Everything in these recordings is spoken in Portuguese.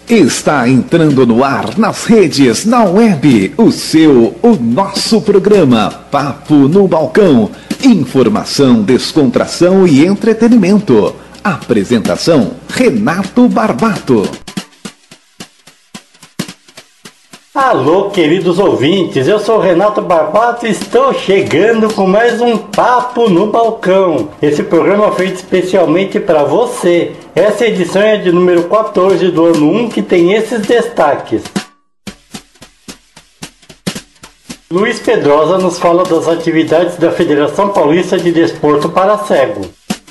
Está entrando no ar, nas redes, na web, o nosso programa Papo no Balcão. Informação, descontração e entretenimento. Apresentação, Renato Barbato. Alô, queridos ouvintes, eu sou Renato Barbato e estou chegando com mais um Papo no Balcão. Esse programa é feito especialmente para você. Essa edição é de número 14 do ano 1, que tem esses destaques. Luiz Pedrosa nos fala das atividades da Federação Paulista de Desporto para Cego.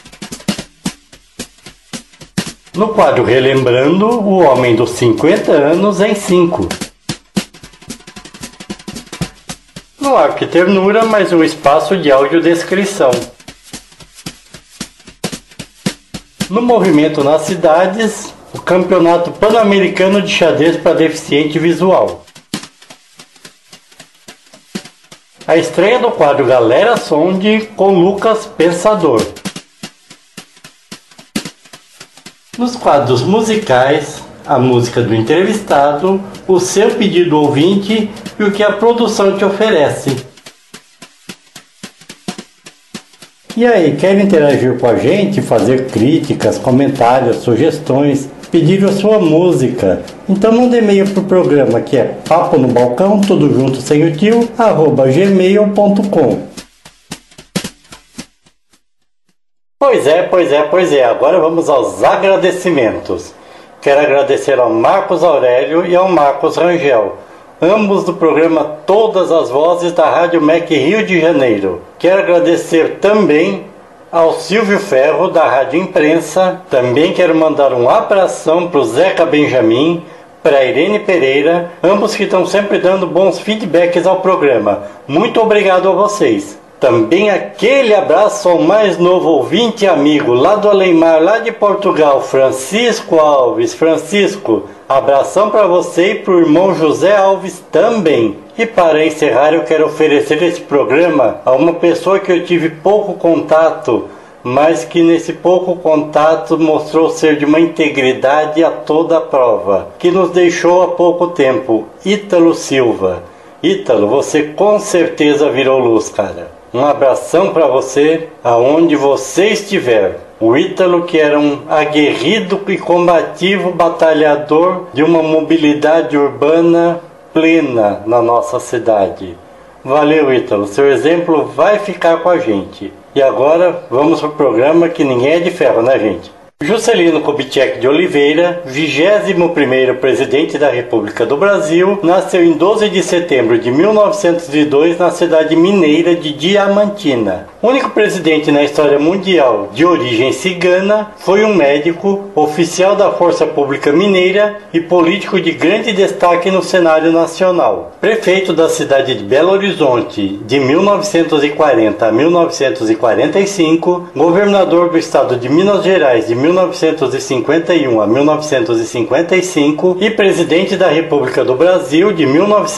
No quadro Relembrando, o homem dos 50 anos em 5. No ar que ternura, mais um espaço de audiodescrição. No movimento nas cidades, o Campeonato Pan-Americano de Xadrez para Deficiente Visual. A estreia do quadro Galera Sonde com Lucas Pensador. Nos quadros musicais, a música do entrevistado, o seu pedido ouvinte e o que a produção te oferece. E aí, quer interagir com a gente, fazer críticas, comentários, sugestões, pedir a sua música? Então manda e-mail para o programa que é papo no balcão, tudo junto sem o tio, @gmail.com. Pois é, agora vamos aos agradecimentos. Quero agradecer ao Marcos Aurélio e ao Marcos Rangel, ambos do programa Todas as Vozes da Rádio MEC Rio de Janeiro. Quero agradecer também ao Silvio Ferro, da Rádio Imprensa. Também quero mandar um abração para o Zeca Benjamin, para a Irene Pereira, ambos que estão sempre dando bons feedbacks ao programa. Muito obrigado a vocês. Também aquele abraço ao mais novo ouvinte e amigo lá do Além-Mar, lá de Portugal, Francisco Alves. Francisco, abração para você e para o irmão José Alves também. E para encerrar, eu quero oferecer esse programa a uma pessoa que eu tive pouco contato, mas que nesse pouco contato mostrou ser de uma integridade a toda a prova, que nos deixou há pouco tempo, Ítalo Silva. Ítalo, você com certeza virou luz, cara. Um abração para você, aonde você estiver. O Ítalo, que era um aguerrido e combativo batalhador de uma mobilidade urbana plena na nossa cidade. Valeu, Ítalo, seu exemplo vai ficar com a gente. E agora vamos para o programa que ninguém é de ferro, né, gente? Juscelino Kubitschek de Oliveira, 21º presidente da República do Brasil, nasceu em 12 de setembro de 1902 na cidade mineira de Diamantina. Único presidente na história mundial de origem cigana, foi um médico, oficial da Força Pública Mineira e político de grande destaque no cenário nacional. Prefeito da cidade de Belo Horizonte de 1940 a 1945, governador do estado de Minas Gerais de 1951 a 1955 e presidente da República do Brasil de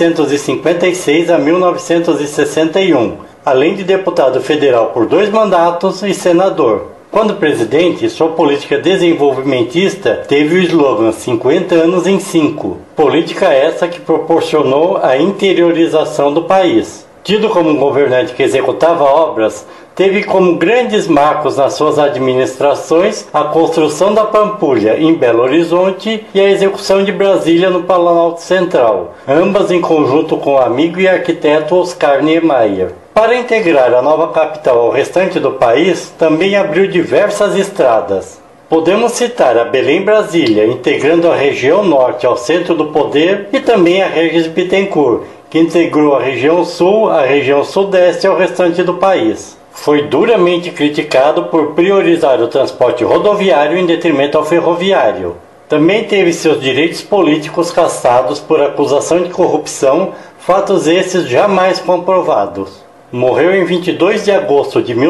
1956 a 1961, além de deputado federal por 2 mandatos e senador. Quando presidente, sua política desenvolvimentista teve o slogan 50 anos em 5, política essa que proporcionou a interiorização do país. Tido como um governante que executava obras, teve como grandes marcos nas suas administrações a construção da Pampulha em Belo Horizonte e a execução de Brasília no Planalto Central, ambas em conjunto com o amigo e arquiteto Oscar Niemeyer. Para integrar a nova capital ao restante do país, também abriu diversas estradas. Podemos citar a Belém-Brasília, integrando a região norte ao centro do poder, e também a Regis Bittencourt, que integrou a região sul, a região sudeste ao restante do país. Foi duramente criticado por priorizar o transporte rodoviário em detrimento ao ferroviário. Também teve seus direitos políticos cassados por acusação de corrupção, fatos esses jamais comprovados. Morreu em 22 de agosto de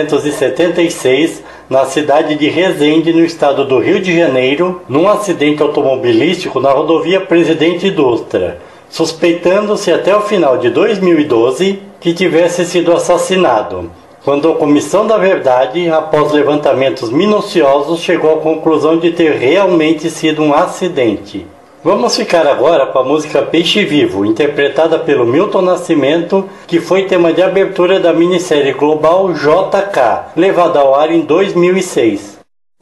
1976, na cidade de Resende, no estado do Rio de Janeiro, num acidente automobilístico na rodovia Presidente Dutra, suspeitando-se até o final de 2012 que tivesse sido assassinado, quando a Comissão da Verdade, após levantamentos minuciosos, chegou à conclusão de ter realmente sido um acidente. Vamos ficar agora com a música Peixe Vivo, interpretada pelo Milton Nascimento, que foi tema de abertura da minissérie global JK, levada ao ar em 2006.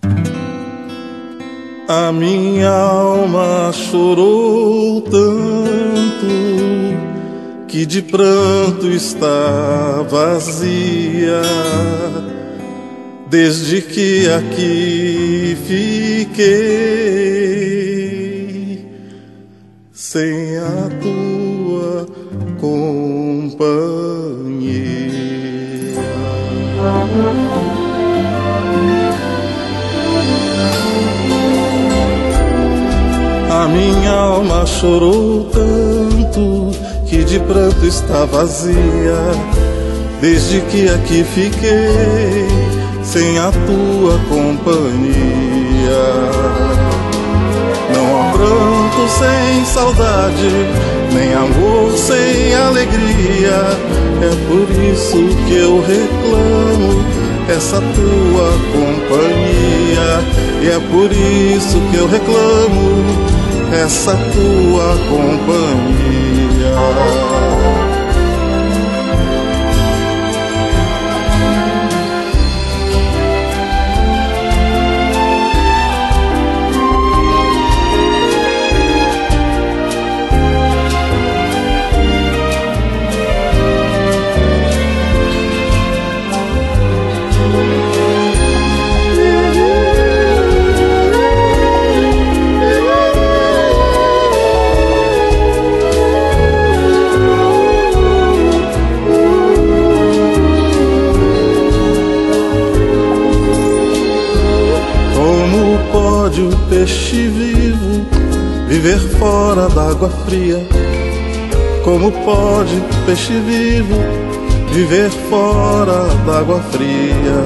A minha alma chorou tanto que de pranto está vazia, desde que aqui fiquei sem a tua companhia. A minha alma chorou tanto que de pranto está vazia, desde que aqui fiquei sem a tua companhia. Não há pranto sem saudade, nem amor sem alegria. É por isso que eu reclamo essa tua companhia. E é por isso que eu reclamo essa tua companhia. O peixe vivo viver fora d'água fria? Como pode peixe vivo viver fora d'água fria?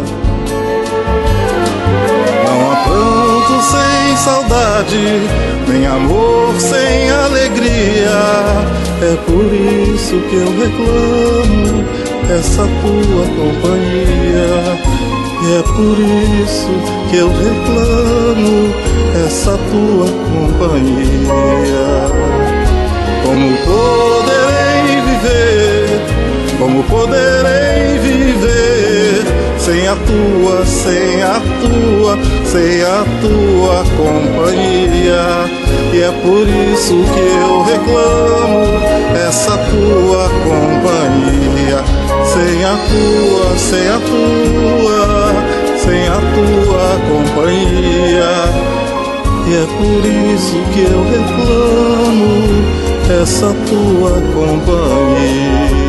Não há pranto sem saudade, nem amor sem alegria. É por isso que eu reclamo essa tua companhia. E é por isso que eu reclamo essa tua companhia. Como poderei viver, como poderei viver sem a tua, sem a tua, sem a tua companhia. E é por isso que eu reclamo essa tua companhia. Sem a tua, sem a tua, sem a tua companhia. E é por isso que eu reclamo essa tua companhia.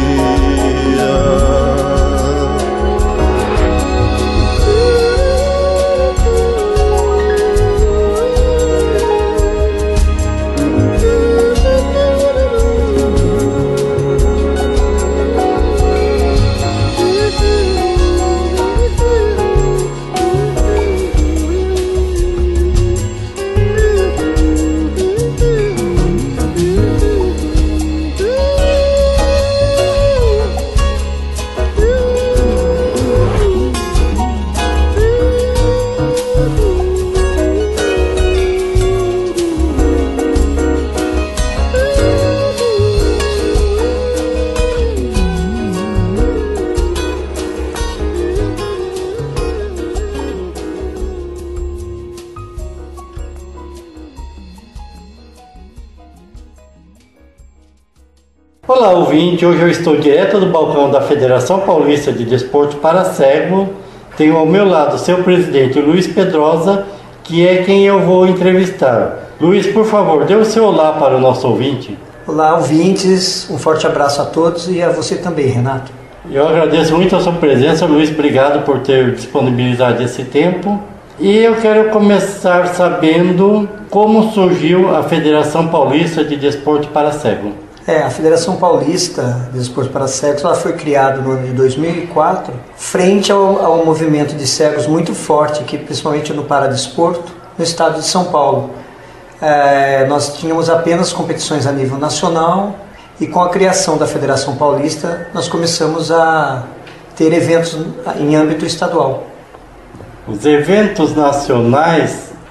Olá, ouvinte! Hoje eu estou direto do balcão da Federação Paulista de Desporto para Cego. Tenho ao meu lado o seu presidente, Luiz Pedrosa, que é quem eu vou entrevistar. Luiz, por favor, dê o seu olá para o nosso ouvinte. Olá, ouvintes. Um forte abraço a todos e a você também, Renato. Eu agradeço muito a sua presença, Luiz. Obrigado por ter disponibilizado esse tempo. E eu quero começar sabendo como surgiu a Federação Paulista de Desporto para Cego. A Federação Paulista de Desporto para Cegos ela foi criada no ano de 2004, frente ao movimento de cegos muito forte, aqui, principalmente no paradesporto, no estado de São Paulo. Nós tínhamos apenas competições a nível nacional e com a criação da Federação Paulista nós começamos a ter eventos em âmbito estadual. Os eventos nacionais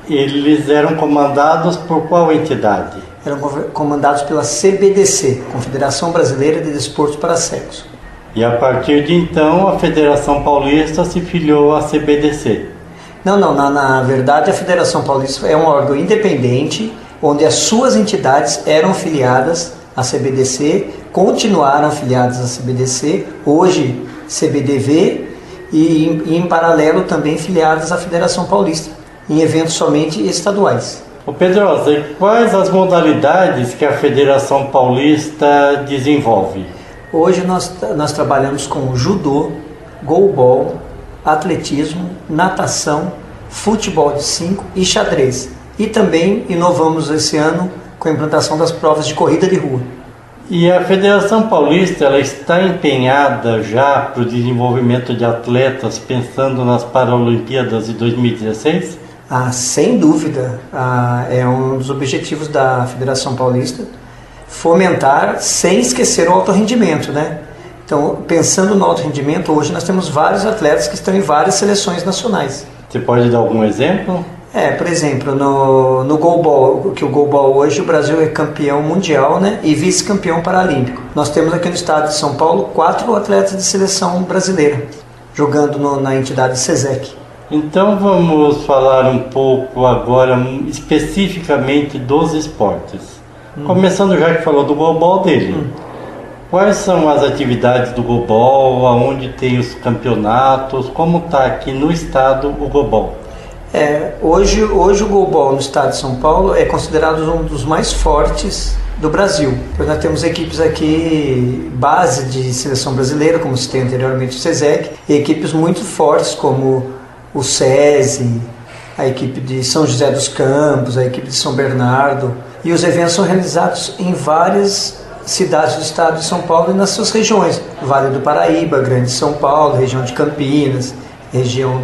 Eles eram comandados por qual entidade? Eram comandados pela CBDC, Confederação Brasileira de Desportos para Cegos. E a partir de então a Federação Paulista se filiou à CBDC? Não, na verdade a Federação Paulista é um órgão independente, onde as suas entidades eram filiadas à CBDC, continuaram afiliadas à CBDC, hoje CBDV, e em paralelo também filiadas à Federação Paulista, em eventos somente estaduais. Ô Pedrosa, e quais as modalidades que a Federação Paulista desenvolve? Hoje nós trabalhamos com judô, goalball, atletismo, natação, futebol de 5 e xadrez. E também inovamos esse ano com a implantação das provas de corrida de rua. E a Federação Paulista ela está empenhada já para o desenvolvimento de atletas pensando nas Paralimpíadas de 2016? Sem dúvida, é um dos objetivos da Federação Paulista, fomentar sem esquecer o alto rendimento, né? Então, pensando no alto rendimento, hoje nós temos vários atletas que estão em várias seleções nacionais. Você pode dar algum exemplo? Por exemplo, no goalball, que o goalball hoje o Brasil é campeão mundial, né, e vice-campeão paralímpico. Nós temos aqui no estado de São Paulo 4 atletas de seleção brasileira, jogando na entidade SESEC. Então vamos falar um pouco agora especificamente dos esportes. Começando já que falou do goalball dele. Quais são as atividades do goalball, aonde tem os campeonatos, como está aqui no estado o goalball? Hoje o goalball no estado de São Paulo é considerado um dos mais fortes do Brasil. Pois nós temos equipes aqui, base de seleção brasileira, como citei anteriormente o SESEC, e equipes muito fortes como o SESI, a equipe de São José dos Campos, a equipe de São Bernardo. E os eventos são realizados em várias cidades do estado de São Paulo e nas suas regiões. Vale do Paraíba, Grande São Paulo, região de Campinas, região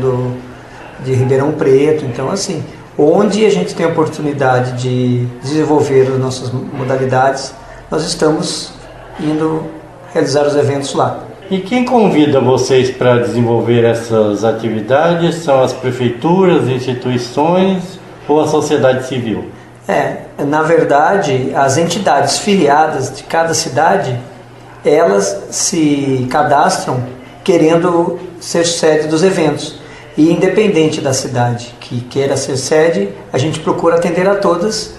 de Ribeirão Preto. Então, assim, onde a gente tem a oportunidade de desenvolver as nossas modalidades, nós estamos indo realizar os eventos lá. E quem convida vocês para desenvolver essas atividades? São as prefeituras, instituições ou a sociedade civil? Na verdade, as entidades filiadas de cada cidade, elas se cadastram querendo ser sede dos eventos. E independente da cidade que queira ser sede, a gente procura atender a todas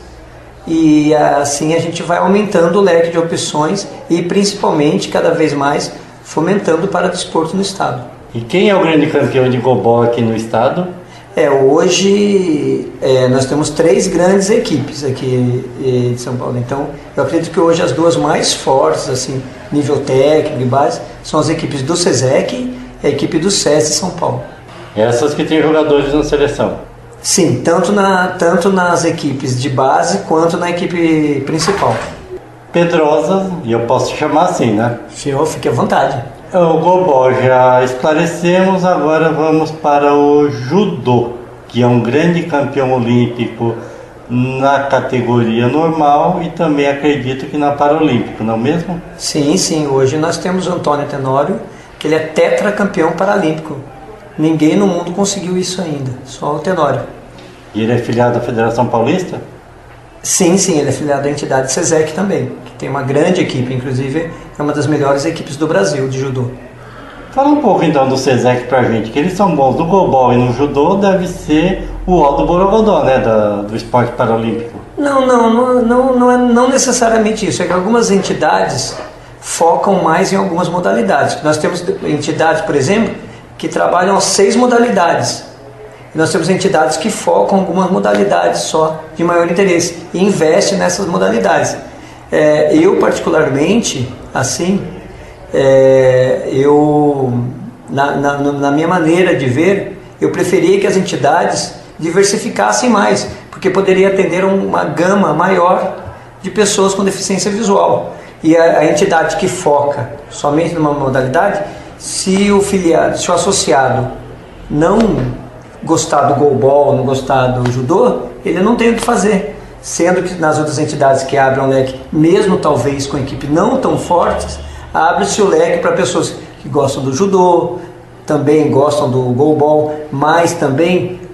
e assim a gente vai aumentando o leque de opções e principalmente cada vez mais fomentando para o desporto no estado. E quem é o grande campeão de goalball aqui no estado? Hoje nós temos 3 grandes equipes aqui de São Paulo. Então eu acredito que hoje as 2 mais fortes, assim, nível técnico e base, são as equipes do SESEC e a equipe do SESI de São Paulo. Essas que têm jogadores na seleção? Sim, tanto nas equipes de base quanto na equipe principal. Pedrosa, e eu posso te chamar assim, né? Senhor, fique à vontade. O goalball já esclarecemos, agora vamos para o judô, que é um grande campeão olímpico na categoria normal e também acredito que na Paralímpico, não é mesmo? Sim, hoje nós temos o Antônio Tenório, que ele é tetracampeão paralímpico. Ninguém no mundo conseguiu isso ainda, só o Tenório. E ele é filiado à Federação Paulista? Sim, ele é filiado à entidade SESEC também, que tem uma grande equipe, inclusive é uma das melhores equipes do Brasil de judô. Fala um pouco então do SESEC pra gente, que eles são bons no goalball e no judô, deve ser o ó do Borogodó, né, do esporte paralímpico. Não necessariamente isso, é que algumas entidades focam mais em algumas modalidades. Nós temos entidades, por exemplo, que trabalham as 6 modalidades. Nós temos entidades que focam algumas modalidades só de maior interesse e investem nessas modalidades. Eu particularmente, assim, na minha maneira de ver, eu preferia que as entidades diversificassem mais, porque poderia atender uma gama maior de pessoas com deficiência visual. E a entidade que foca somente numa modalidade, se o associado não gostar do goalball, não gostar do judô, ele não tem o que fazer. Sendo que nas outras entidades que abrem o leque, mesmo talvez com equipe não tão fortes, abre-se o leque para pessoas que gostam do judô, também gostam do goalball, mas também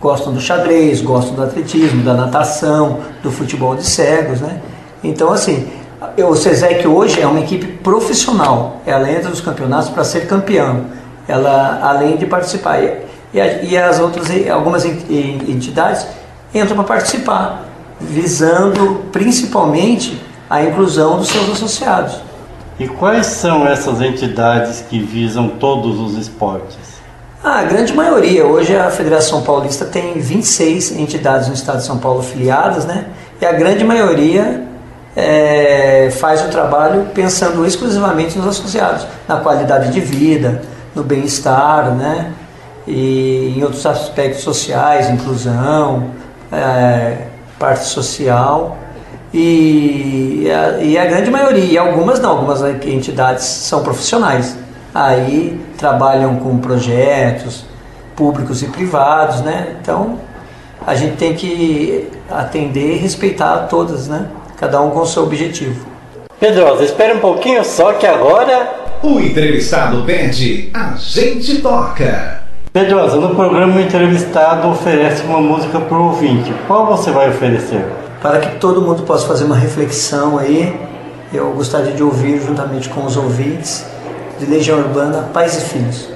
gostam do xadrez, gostam do atletismo, da natação, do futebol de cegos, né? Então, assim, o SESEC hoje é uma equipe profissional, ela entra nos campeonatos para ser campeão, ela, além de participar, e as outras, algumas entidades entram para participar, visando principalmente a inclusão dos seus associados. E quais são essas entidades que visam todos os esportes? A grande maioria, hoje a Federação Paulista tem 26 entidades no estado de São Paulo filiadas, né? E a grande maioria faz o trabalho pensando exclusivamente nos associados, na qualidade de vida, no bem-estar, né? E em outros aspectos sociais, inclusão, parte social. E a grande maioria, e algumas não, algumas entidades são profissionais, aí trabalham com projetos públicos e privados, né? Então a gente tem que atender e respeitar todas, né? Cada um com o seu objetivo. Pedrosa, espere um pouquinho só que agora... O entrevistado pede, a gente toca. Pedrosa, no programa o entrevistado oferece uma música para o ouvinte. Qual você vai oferecer? Para que todo mundo possa fazer uma reflexão aí, eu gostaria de ouvir juntamente com os ouvintes de Legião Urbana, Pais e Filhos.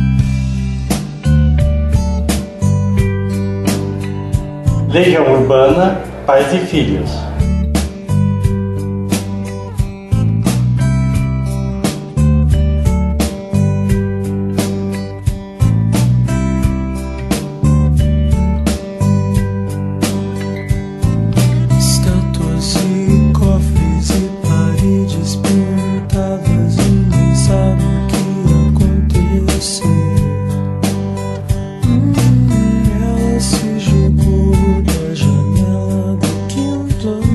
Legião Urbana, Pais e Filhos. Ela se jogou da janela do quinto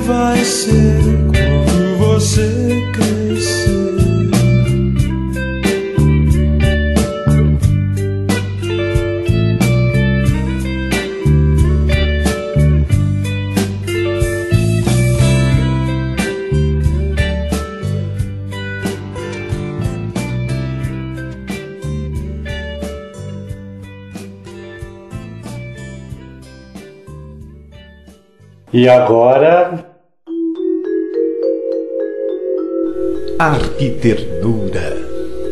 vai ser quando você crescer. E agora... Arquiternura.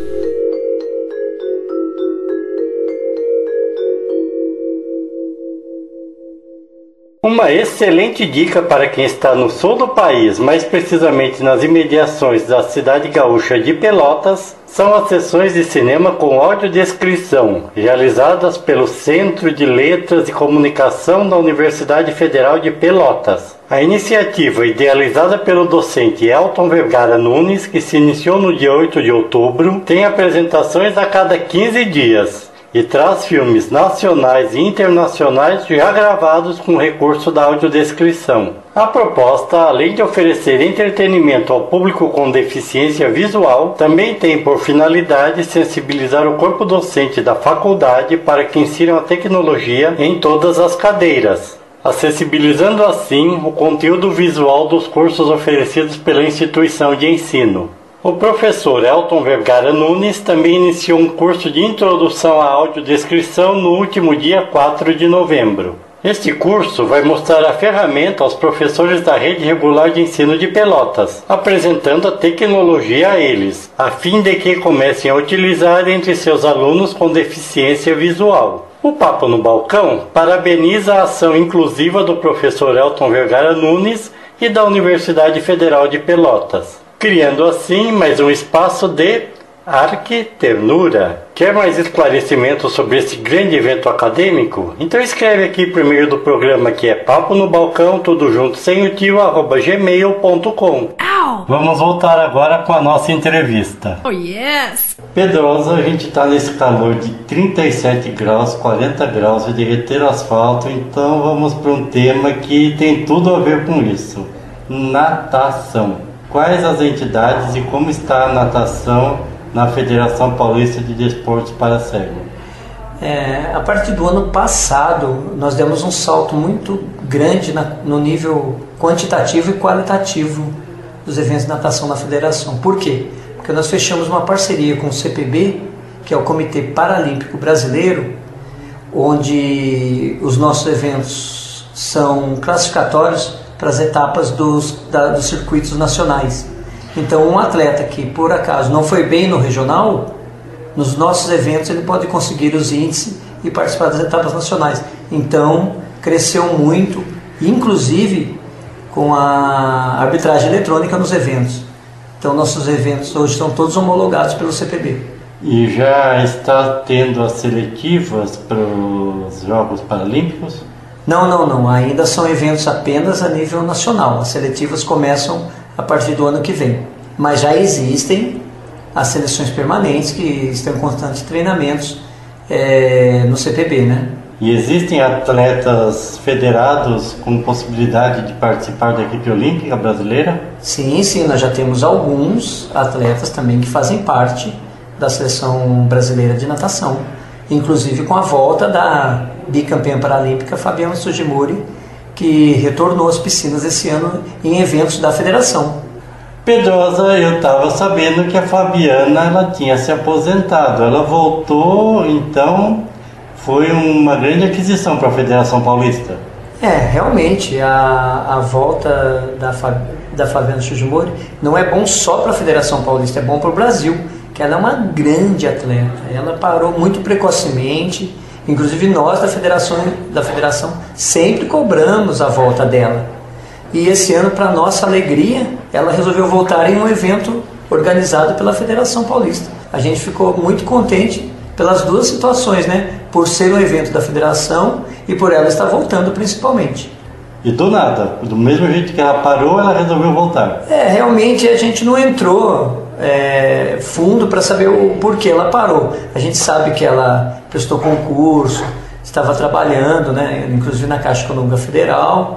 Uma excelente dica para quem está no sul do país, mais precisamente nas imediações da cidade gaúcha de Pelotas, são as sessões de cinema com audiodescrição, realizadas pelo Centro de Letras e Comunicação da Universidade Federal de Pelotas. A iniciativa, idealizada pelo docente Elton Vergara Nunes, que se iniciou no dia 8 de outubro, tem apresentações a cada 15 dias. E traz filmes nacionais e internacionais já gravados com recurso da audiodescrição. A proposta, além de oferecer entretenimento ao público com deficiência visual, também tem por finalidade sensibilizar o corpo docente da faculdade para que insiram a tecnologia em todas as cadeiras, acessibilizando assim o conteúdo visual dos cursos oferecidos pela instituição de ensino. O professor Elton Vergara Nunes também iniciou um curso de introdução à audiodescrição no último dia 4 de novembro. Este curso vai mostrar a ferramenta aos professores da Rede Regular de Ensino de Pelotas, apresentando a tecnologia a eles, a fim de que comecem a utilizar entre seus alunos com deficiência visual. O Papo no Balcão parabeniza a ação inclusiva do professor Elton Vergara Nunes e da Universidade Federal de Pelotas, criando assim mais um espaço de arquiternura. Quer mais esclarecimentos sobre esse grande evento acadêmico? Então escreve aqui por meio do programa que é papo no balcão, tudo junto, sem o tio, @gmail.com. Vamos voltar agora com a nossa entrevista. Oh, yes! Pedrosa, a gente está nesse calor de 37 graus, 40 graus, e derreter o asfalto, então vamos para um tema que tem tudo a ver com isso: natação. Quais as entidades e como está a natação na Federação Paulista de Desportos para Cego? A partir do ano passado, nós demos um salto muito grande no nível quantitativo e qualitativo dos eventos de natação na Federação. Por quê? Porque nós fechamos uma parceria com o CPB, que é o Comitê Paralímpico Brasileiro, onde os nossos eventos são classificatórios para as etapas dos circuitos nacionais. Então, um atleta que por acaso não foi bem no regional, nos nossos eventos ele pode conseguir os índices e participar das etapas nacionais. Então, cresceu muito, inclusive com a arbitragem eletrônica nos eventos. Então, nossos eventos hoje estão todos homologados pelo CPB. E já está tendo as seletivas para os Jogos Paralímpicos? Não. Ainda são eventos apenas a nível nacional. As seletivas começam a partir do ano que vem. Mas já existem as seleções permanentes que estão em constantes treinamentos no CPB, né? E existem atletas federados com possibilidade de participar da equipe olímpica brasileira? Sim, nós já temos alguns atletas também que fazem parte da seleção brasileira de natação, inclusive com a volta da bicampeã paralímpica Fabiana Sugimori, que retornou às piscinas esse ano em eventos da federação. Pedrosa, eu estava sabendo que a Fabiana ela tinha se aposentado, ela voltou, então foi uma grande aquisição para a Federação Paulista. Realmente a volta da Fabiana Sugimori não é bom só para a Federação Paulista, é bom para o Brasil, que ela é uma grande atleta, ela parou muito precocemente. Inclusive nós da federação sempre cobramos a volta dela. E esse ano, para nossa alegria, ela resolveu voltar em um evento organizado pela Federação Paulista. A gente ficou muito contente pelas duas situações, né? Por ser um evento da federação e por ela estar voltando principalmente. E do nada, do mesmo jeito que ela parou, ela resolveu voltar. Realmente a gente não entrou fundo para saber o porquê ela parou. A gente sabe que ela prestou concurso, estava trabalhando, né, inclusive na Caixa Econômica Federal,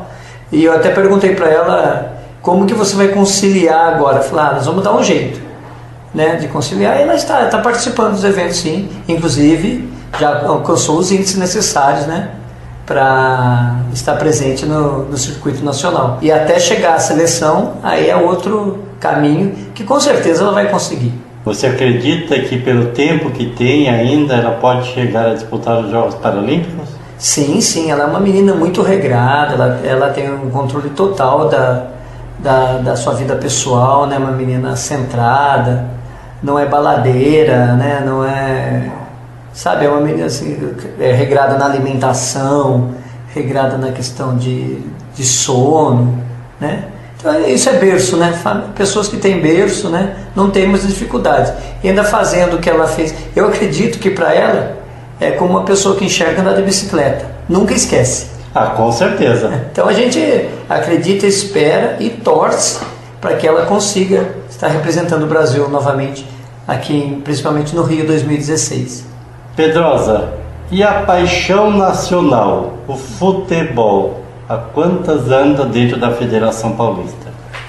E eu até perguntei para ela, como que você vai conciliar agora? Eu falei, nós vamos dar um jeito, né, de conciliar. E ela está participando dos eventos, sim. Inclusive, já alcançou os índices necessários, né, para estar presente no circuito nacional. E até chegar à seleção, aí é outro caminho que com certeza ela vai conseguir. Você acredita que pelo tempo que tem ainda, ela pode chegar a disputar os Jogos Paralímpicos? Sim, ela é uma menina muito regrada, ela tem um controle total da sua vida pessoal, né? Uma menina centrada, não é baladeira, né? Não é... Sabe, é uma menina assim, regrada na alimentação, regrada na questão de sono, né? Então isso é berço, né? Pessoas que têm berço, né, não têm muitas dificuldades. E ainda fazendo o que ela fez. Eu acredito que para ela é como uma pessoa que enxerga andar de bicicleta. Nunca esquece. Com certeza. Então a gente acredita, espera e torce para que ela consiga estar representando o Brasil novamente, aqui, principalmente no Rio 2016. Pedrosa, e a paixão nacional, o futebol, há quantas anda dentro da Federação Paulista?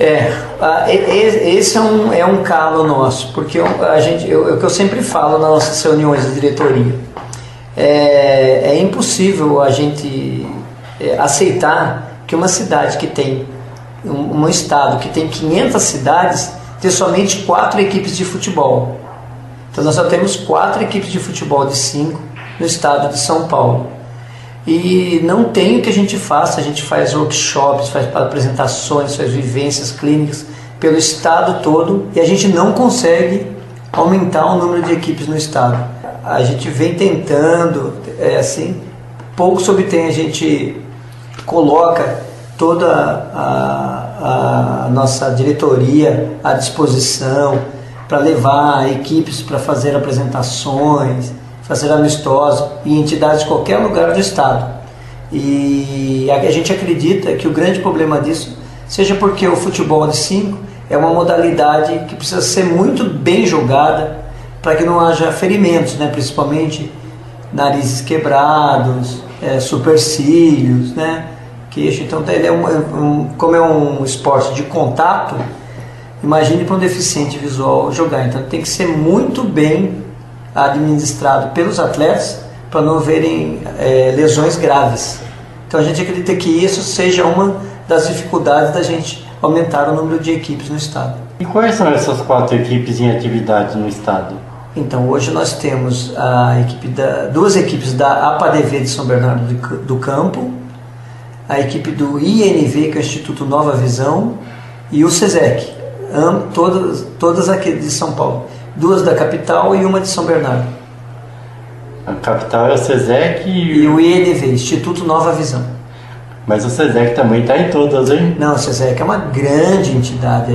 Esse é um calo nosso, porque o que eu sempre falo nas nossas reuniões de diretoria, é impossível a gente aceitar que uma cidade que tem, um estado que tem 500 cidades, ter somente 4 equipes de futebol. Então nós só temos 4 equipes de futebol de 5 no estado de São Paulo. E não tem o que a gente faça, a gente faz workshops, faz apresentações, faz vivências clínicas pelo estado todo e a gente não consegue aumentar o número de equipes no estado. A gente vem tentando, pouco se obtém, a gente coloca toda a nossa diretoria à disposição para levar equipes para fazer apresentações, fazer amistosos em entidades de qualquer lugar do estado. E a gente acredita que o grande problema disso seja porque o futebol de 5 é uma modalidade que precisa ser muito bem jogada para que não haja ferimentos, né? Principalmente narizes quebrados, supercílios, né? Queixo. Então ele como é um esporte de contato, imagine para um deficiente visual jogar. Então tem que ser muito bem administrado pelos atletas para não haverem lesões graves. Então a gente acredita que isso seja uma das dificuldades da gente aumentar o número de equipes no estado. E quais são essas 4 equipes em atividade no estado? Então hoje nós temos duas equipes da APADV de São Bernardo do Campo, a equipe do INV, que é o Instituto Nova Visão, e o SESEC, todas aqui de São Paulo. 2 da capital e uma de São Bernardo. A capital é o SESEC e o INV, Instituto Nova Visão. Mas o SESEC também está em todas, hein? Não, o SESEC é uma grande entidade.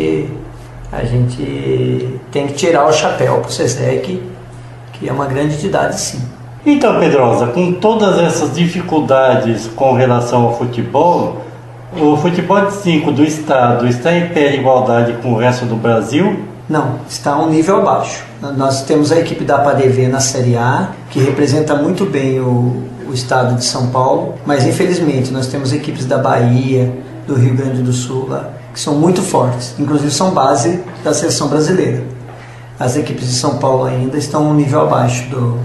A gente tem que tirar o chapéu para o SESEC, que é uma grande entidade, sim. Então, Pedrosa, com todas essas dificuldades com relação ao futebol, o futebol de 5 do estado está em pé de igualdade com o resto do Brasil? Não, está um nível abaixo. Nós temos a equipe da APADV na Série A, que representa muito bem o estado de São Paulo, mas infelizmente nós temos equipes da Bahia, do Rio Grande do Sul, lá, que são muito fortes, inclusive são base da seleção brasileira. As equipes de São Paulo ainda estão um nível abaixo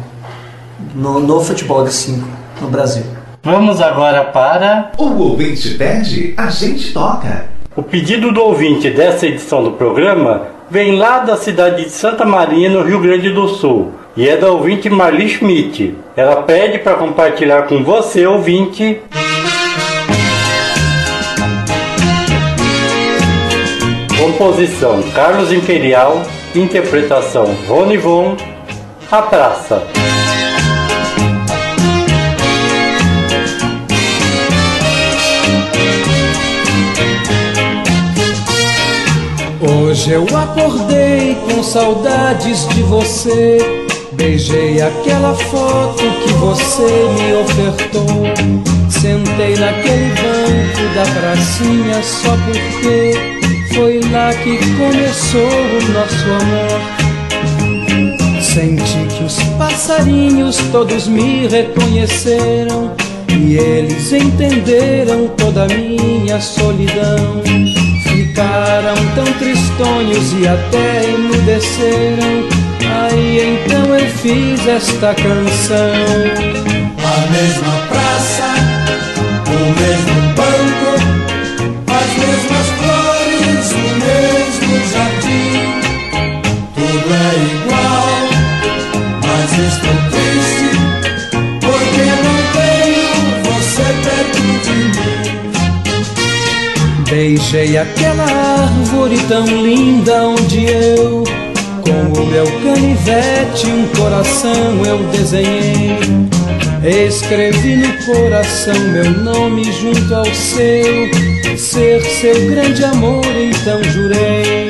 no futebol de 5 no Brasil. Vamos agora para... O ouvinte pede, a gente toca. O pedido do ouvinte dessa edição do programa vem lá da cidade de Santa Maria, no Rio Grande do Sul, e é da ouvinte Marli Schmidt. Ela pede para compartilhar com você, ouvinte, composição Carlos Imperial, interpretação Rony Von, A Praça. Hoje eu acordei com saudades de você. Beijei aquela foto que você me ofertou. Sentei naquele banco da pracinha só porque foi lá que começou o nosso amor. Senti que os passarinhos todos me reconheceram e eles entenderam toda a minha solidão. Ficaram tão tristonhos e até emudeceram. Aí então eu fiz esta canção. A mesma praça, o mesmo banco, as mesmas flores, o mesmo jardim. Tudo é igual, mas estou triste, porque não tenho você perto de mim. Beijei aquela árvore tão linda onde eu, com o meu canivete, um coração eu desenhei. Escrevi no coração meu nome junto ao seu, ser seu grande amor, então jurei.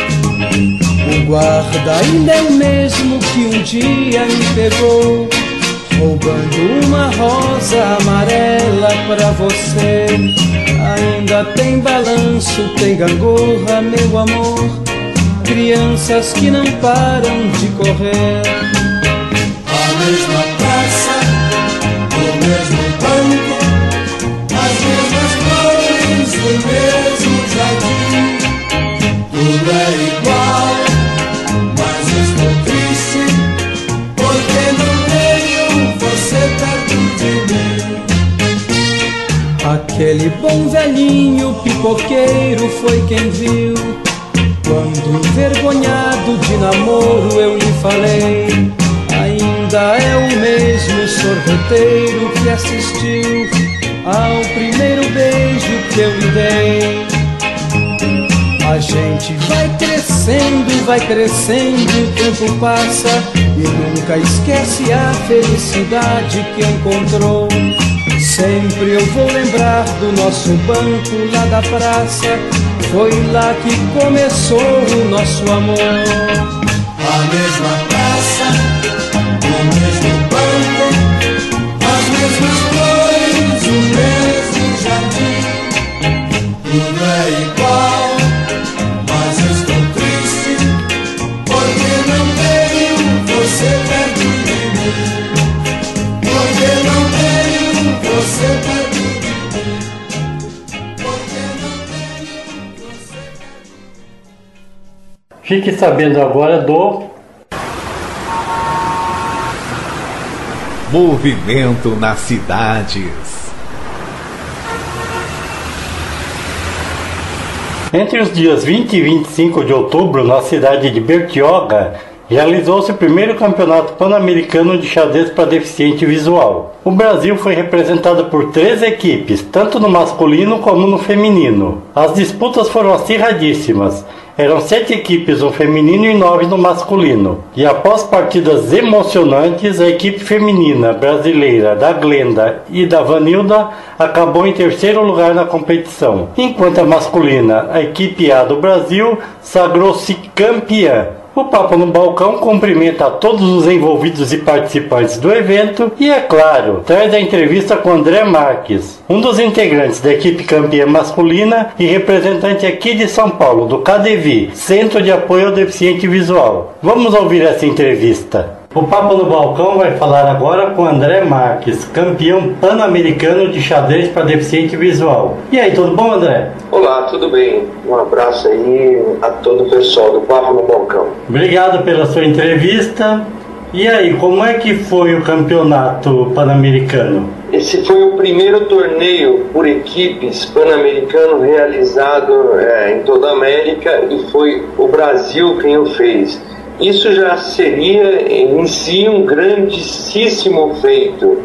O guarda ainda é o mesmo que um dia me pegou, roubando uma rosa amarela pra você. Ainda tem balanço, tem gangorra, meu amor, crianças que não param de correr. A mesma praça, o mesmo banco, as mesmas flores, o mesmo jardim. Tudo é igual, mas estou triste, porque não tenho você perto de mim. Aquele bom velhinho pipoqueiro foi quem viu, quando envergonhado de namoro eu lhe falei. Ainda é o mesmo sorveteiro que assistiu ao primeiro beijo que eu lhe dei. A gente vai crescendo, o tempo passa e nunca esquece a felicidade que encontrou. Sempre eu vou lembrar do nosso banco lá da praça, foi lá que começou o nosso amor. A mesma praça, o mesmo banco, as mesmas flores, o mesmo jardim. Tudo é igual, mas estou triste, porque não tenho você perto de mim. Porque não tenho você perto de mim. Porque não tenho você perto de mim. Fique sabendo agora do movimento nas cidades. Entre os dias 20 e 25 de outubro, na cidade de Bertioga, realizou-se o primeiro campeonato pan-americano de xadrez para deficiente visual. O Brasil foi representado por 3 equipes, tanto no masculino como no feminino. As disputas foram acirradíssimas. Eram 7 equipes no feminino e 9 no masculino. E após partidas emocionantes, a equipe feminina brasileira da Glenda e da Vanilda acabou em terceiro lugar na competição. Enquanto a masculina, a equipe A do Brasil, sagrou-se campeã. O Papo no Balcão cumprimenta a todos os envolvidos e participantes do evento e, é claro, traz a entrevista com André Marques, um dos integrantes da equipe campeã masculina e representante aqui de São Paulo, do CADEVI, Centro de Apoio ao Deficiente Visual. Vamos ouvir essa entrevista. O Papo no Balcão vai falar agora com André Marques, campeão pan-americano de xadrez para deficiente visual. E aí, tudo bom, André? Olá, tudo bem? Um abraço aí a todo o pessoal do Papo no Balcão. Obrigado pela sua entrevista. E aí, como é que foi o campeonato pan-americano? Esse foi o primeiro torneio por equipes pan-americano realizado em toda a América e foi o Brasil quem o fez. Isso já seria em si um grandíssimo feito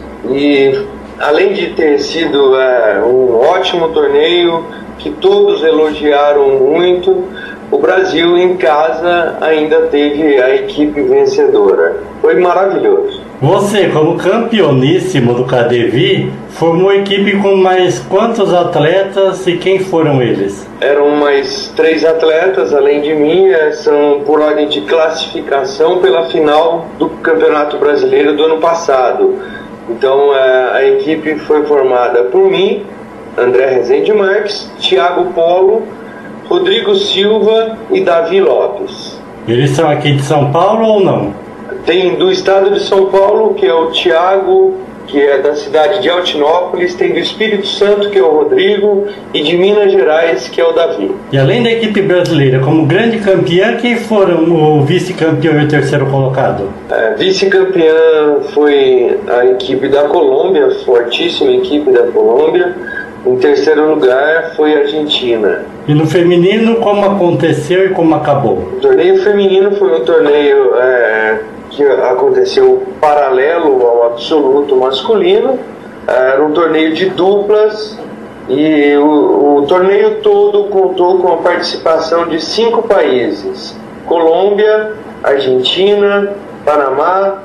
e além de ter sido um ótimo torneio que todos elogiaram muito, o Brasil em casa ainda teve a equipe vencedora. Foi maravilhoso. Você, como campeoníssimo do CADEVI, formou a equipe com mais quantos atletas e quem foram eles? Eram mais 3 atletas, além de mim, são por ordem de classificação pela final do Campeonato Brasileiro do ano passado. Então a equipe foi formada por mim, André Rezende Marques, Thiago Polo, Rodrigo Silva e Davi Lopes. Eles são aqui de São Paulo ou não? Tem do estado de São Paulo, que é o Thiago que é da cidade de Altinópolis, tem do Espírito Santo, que é o Rodrigo, e de Minas Gerais, que é o Davi. E além da equipe brasileira, como grande campeã, quem foram o vice-campeão e o terceiro colocado? Vice-campeã foi a equipe da Colômbia, fortíssima equipe da Colômbia. Em terceiro lugar foi a Argentina. E no feminino, como aconteceu e como acabou? O torneio feminino foi um torneio que aconteceu paralelo ao absoluto masculino. Era um torneio de duplas e o torneio todo contou com a participação de 5 países: Colômbia, Argentina, Panamá,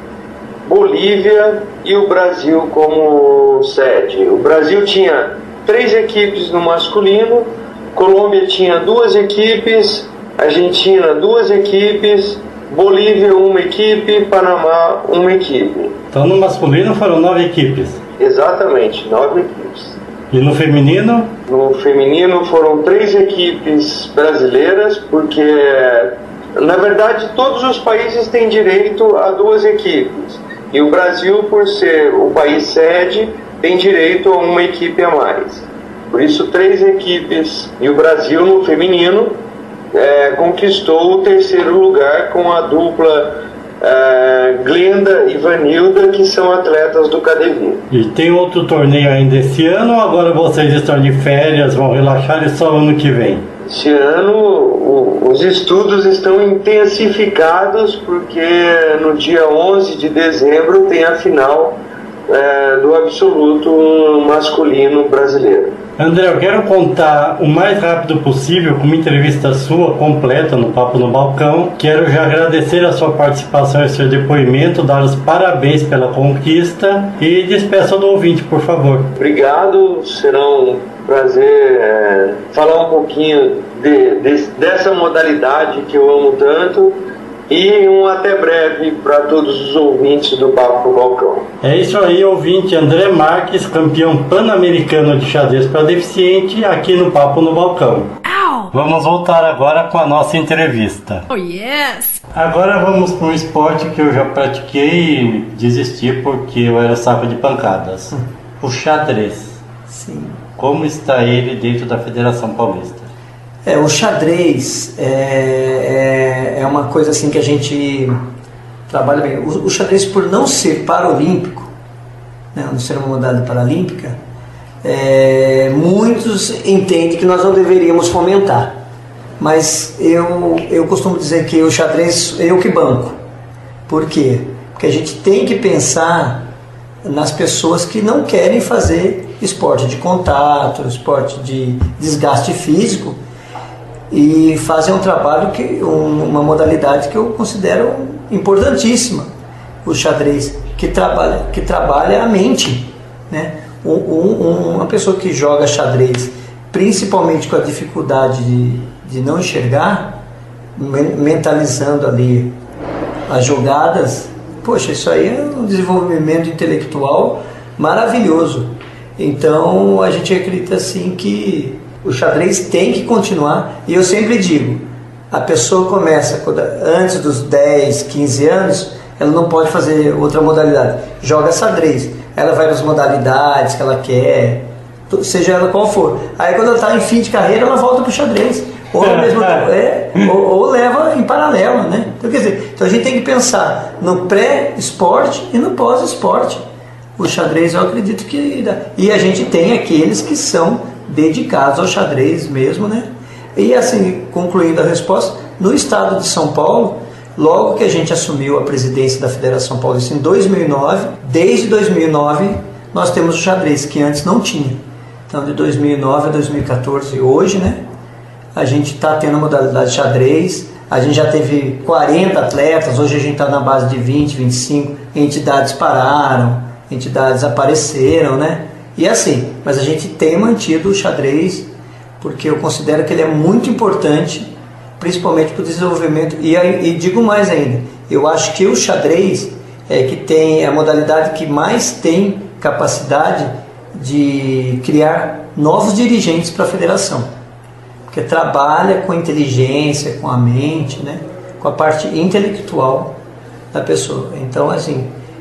Bolívia e o Brasil como sede. O Brasil tinha 3 equipes no masculino, Colômbia tinha 2 equipes, Argentina 2 equipes, Bolívia 1 equipe, Panamá 1 equipe. Então no masculino foram 9 equipes? Exatamente, 9 equipes. E no feminino? No feminino foram 3 equipes brasileiras, porque na verdade todos os países têm direito a 2 equipes. E o Brasil, por ser o país sede, tem direito a 1 equipe a mais. Por isso 3 equipes. E o Brasil no feminino conquistou o terceiro lugar com a dupla Glenda e Vanilda, que são atletas do Cadevi. E tem outro torneio ainda esse ano ou agora vocês estão de férias, vão relaxar e só ano que vem? Esse ano os estudos estão intensificados porque no dia 11 de dezembro tem a final do absoluto masculino brasileiro. André, eu quero contar o mais rápido possível com uma entrevista sua completa no Papo no Balcão. Quero já agradecer a sua participação e seu depoimento, dar os parabéns pela conquista e despeça do ouvinte, por favor. Obrigado, será um prazer falar um pouquinho dessa modalidade que eu amo tanto. E um até breve para todos os ouvintes do Papo no Balcão. É isso aí, ouvinte. André Marques, campeão pan-americano de xadrez para deficiente, aqui no Papo no Balcão. Ow! Vamos voltar agora com a nossa entrevista. Oh, yes! Agora vamos para um esporte que eu já pratiquei e desisti porque eu era saco de pancadas. O xadrez. Sim. Como está ele dentro da Federação Paulista? O xadrez é uma coisa assim que a gente trabalha bem. O xadrez, por não ser paralímpico, né, não ser uma modalidade paralímpica, muitos entendem que nós não deveríamos fomentar. Mas eu costumo dizer que o xadrez eu que banco. Por quê? Porque a gente tem que pensar nas pessoas que não querem fazer esporte de contato, esporte de desgaste físico, e fazem um trabalho, uma modalidade que eu considero importantíssima, o xadrez, que trabalha a mente, né? Uma pessoa que joga xadrez, principalmente com a dificuldade de não enxergar, mentalizando ali as jogadas, poxa, isso aí é um desenvolvimento intelectual maravilhoso. Então a gente acredita assim que o xadrez tem que continuar, e eu sempre digo, a pessoa começa antes dos 10, 15 anos, ela não pode fazer outra modalidade, joga xadrez, ela vai nas modalidades que ela quer, seja ela qual for, aí quando ela está em fim de carreira, ela volta para o xadrez, ou, ao mesmo tempo, ou leva em paralelo, né? Então, quer dizer, então a gente tem que pensar no pré-esporte e no pós-esporte. O xadrez eu acredito que dá. E a gente tem aqueles que são dedicados ao xadrez mesmo, né? E assim, concluindo a resposta, no estado de São Paulo, logo que a gente assumiu a presidência da Federação Paulista em 2009, desde 2009 nós temos o xadrez, que antes não tinha. Então de 2009 a 2014, hoje, né? A gente está tendo a modalidade de xadrez, a gente já teve 40 atletas, hoje a gente está na base de 20, 25, entidades pararam, entidades apareceram, né? E assim, mas a gente tem mantido o xadrez, porque eu considero que ele é muito importante, principalmente para o desenvolvimento, e digo mais ainda, eu acho que o xadrez que tem a modalidade que mais tem capacidade de criar novos dirigentes para a federação, porque trabalha com a inteligência, com a mente, né? Com a parte intelectual da pessoa. Então, assim,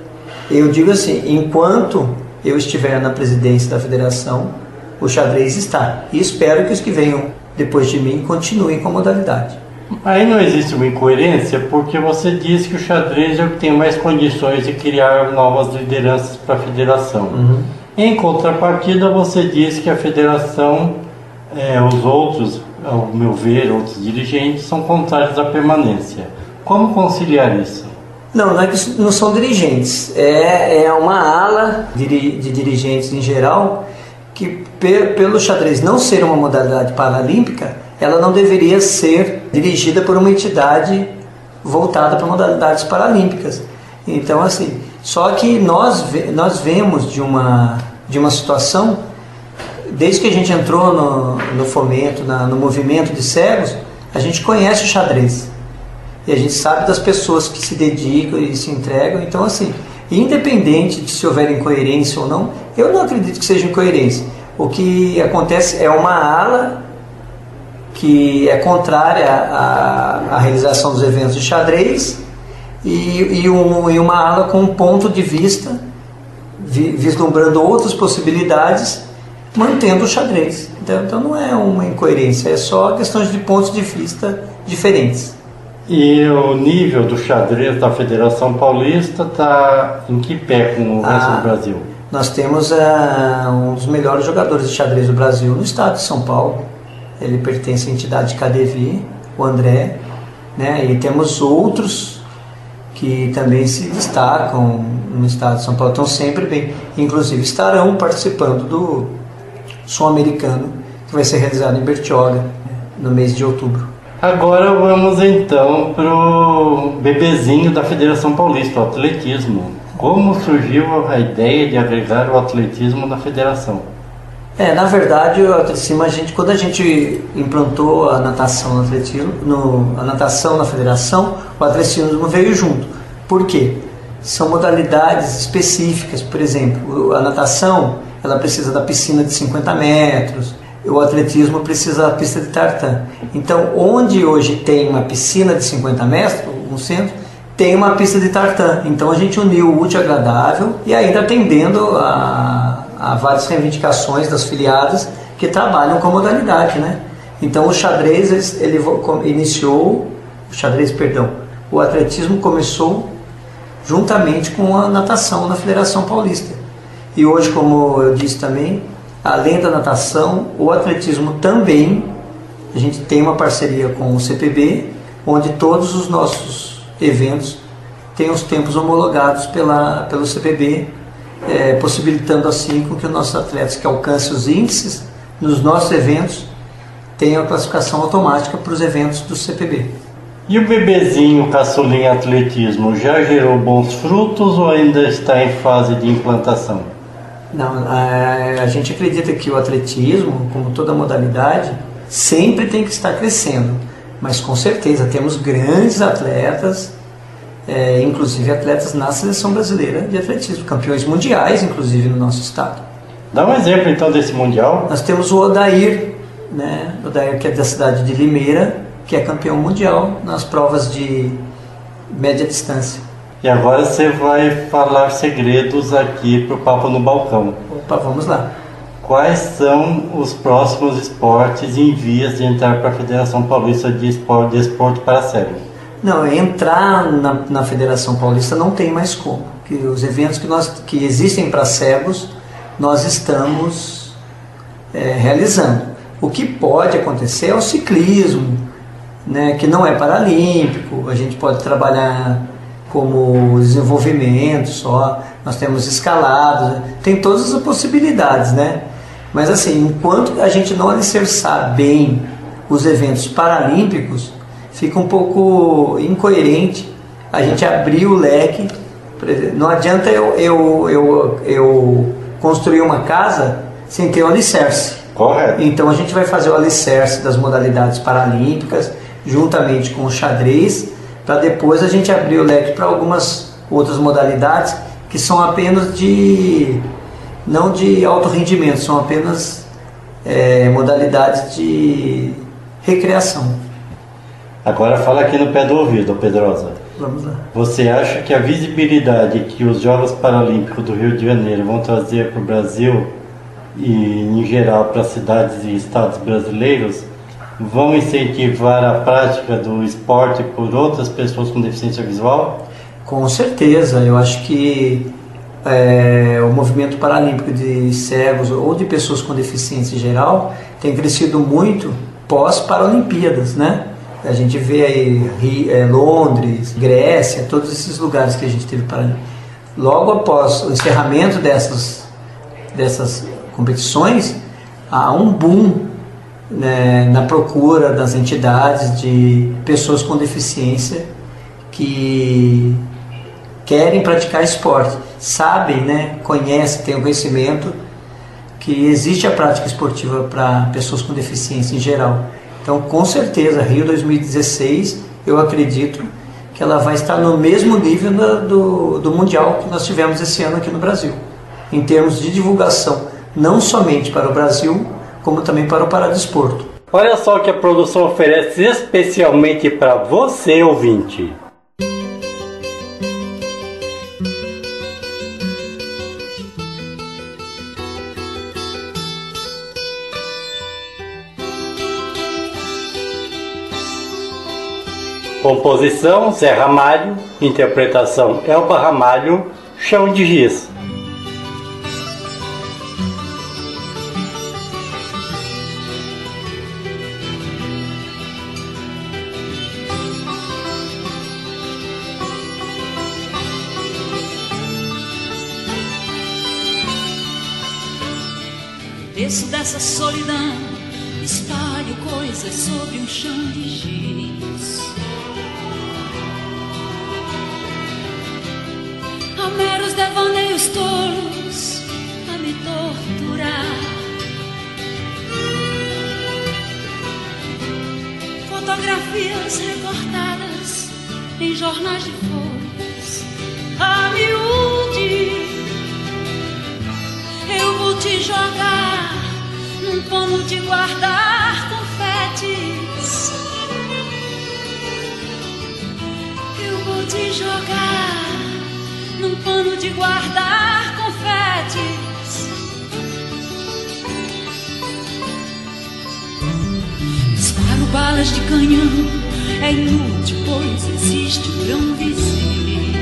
Eu digo assim, enquanto eu estiver na presidência da federação, o xadrez está. E espero que os que venham depois de mim continuem com a modalidade. Aí não existe uma incoerência, porque você diz que o xadrez é o que tem mais condições de criar novas lideranças para a federação. Em contrapartida, você diz que a federação, os outros, ao meu ver, outros dirigentes, são contrários à permanência. Como conciliar isso? Não é que não são dirigentes, é uma ala de dirigentes em geral que, pelo xadrez não ser uma modalidade paralímpica, ela não deveria ser dirigida por uma entidade voltada para modalidades paralímpicas. Então, assim, só que nós vemos de uma situação, desde que a gente entrou no fomento, no movimento de cegos, a gente conhece o xadrez. E a gente sabe das pessoas que se dedicam e se entregam. Então, assim, independente de se houver incoerência ou não, eu não acredito que seja incoerência. O que acontece é uma ala que é contrária à realização dos eventos de xadrez e uma ala com um ponto de vista, vislumbrando outras possibilidades, mantendo o xadrez. Então não é uma incoerência, é só questões de pontos de vista diferentes. E o nível do xadrez da Federação Paulista está em que pé com o resto do Brasil? Nós temos um dos melhores jogadores de xadrez do Brasil no estado de São Paulo. Ele pertence à entidade KDV, o André, né? E temos outros que também se destacam no estado de São Paulo, estão sempre bem, inclusive estarão participando do Sul-Americano, que vai ser realizado em Bertioga, no mês de outubro. Agora vamos então para o bebezinho da Federação Paulista, o atletismo. Como surgiu a ideia de agregar o atletismo na federação? Na verdade, o atletismo, quando a gente implantou a natação no atletismo, a natação na federação, o atletismo não veio junto. Por quê? São modalidades específicas. Por exemplo, a natação, ela precisa da piscina de 50 metros, o atletismo precisa da pista de tartan. Então, onde hoje tem uma piscina de 50 metros, no centro, tem uma pista de tartan. Então, a gente uniu o útil ao agradável e ainda atendendo a várias reivindicações das filiadas que trabalham com a modalidade, né? Então, o xadrez, o atletismo começou juntamente com a natação na Federação Paulista. E hoje, como eu disse também, além da natação, o atletismo também, a gente tem uma parceria com o CPB, onde todos os nossos eventos têm os tempos homologados pelo CPB, possibilitando assim com que os nossos atletas que alcancem os índices nos nossos eventos tenham a classificação automática para os eventos do CPB. E o bebezinho caçulinha atletismo já gerou bons frutos ou ainda está em fase de implantação? Não, a gente acredita que o atletismo, como toda modalidade, sempre tem que estar crescendo, mas com certeza temos grandes atletas, inclusive atletas na seleção brasileira de atletismo, campeões mundiais, inclusive no nosso estado. Dá um exemplo então desse mundial. Nós temos o Odair, né? O Odair, que é da cidade de Limeira, que é campeão mundial nas provas de média distância. E agora você vai falar segredos aqui para o Papo no Balcão. Opa, vamos lá. Quais são os próximos esportes em vias de entrar para a Federação Paulista de Desporto para Cegos? Não, entrar na Federação Paulista não tem mais como. Que os eventos que existem para cegos, nós estamos realizando. O que pode acontecer é o ciclismo, né, que não é paralímpico. A gente pode trabalhar como desenvolvimento só, nós temos escalado, tem todas as possibilidades, né? Mas assim, enquanto a gente não alicerçar bem os eventos paralímpicos, fica um pouco incoerente a gente abrir o leque. Não adianta eu construir uma casa sem ter um alicerce. Correto. Então a gente vai fazer o alicerce das modalidades paralímpicas, juntamente com o xadrez, para depois a gente abrir o leque para algumas outras modalidades que são apenas não de alto rendimento, são apenas modalidades de recreação. Agora fala aqui no pé do ouvido, Pedrosa. Vamos lá. Você acha que a visibilidade que os Jogos Paralímpicos do Rio de Janeiro vão trazer para o Brasil e, em geral, para cidades e estados brasileiros, vão incentivar a prática do esporte por outras pessoas com deficiência visual? Com certeza, eu acho que o movimento paralímpico de cegos ou de pessoas com deficiência em geral tem crescido muito pós-Paralimpíadas, né? A gente vê aí Londres, Grécia, todos esses lugares que a gente teve Paralímpico. Logo após o encerramento dessas competições, há um boom, né, na procura das entidades de pessoas com deficiência que querem praticar esporte, sabem, né, conhecem, têm o conhecimento que existe a prática esportiva para pessoas com deficiência em geral. Então, com certeza, Rio 2016, eu acredito que ela vai estar no mesmo nível do Mundial que nós tivemos esse ano aqui no Brasil, em termos de divulgação, não somente para o Brasil, como também para o paradesporto. Olha só o que a produção oferece especialmente para você, ouvinte. Composição Zé Ramalho, interpretação Elba Ramalho, Chão de Giz. Desço dessa solidão, espalho coisas sobre um chão de giz. Há meros devaneios tolos a me torturar. Fotografias recortadas em jornais de folhas a miúde. Eu vou te jogar num pano de guardar confetes. Eu vou te jogar num pano de guardar confetes. Disparo balas de canhão, é inútil, pois existe um grão vizinho.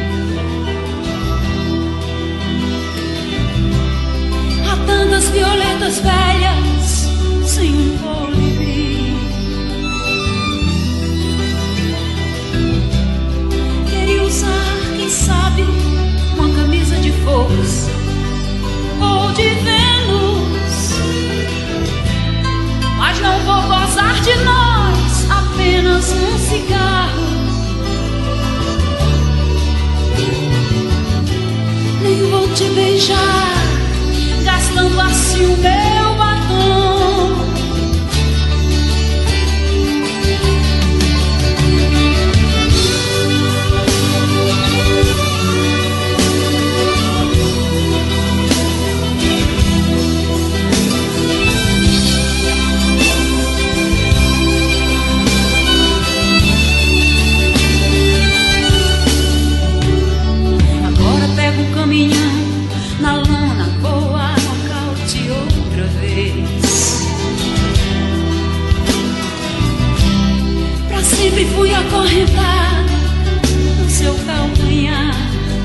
Há tantas violetas velhas sem um colibri. Queria usar, quem sabe, uma camisa de força ou de Vênus, mas não vou gozar de nós, apenas um cigarro. Nem vou te beijar, gastando assim o meu batom. Agora pego um caminhão na lona, vou a nocaute outra vez. Pra sempre fui acorrentada no seu calcanhar.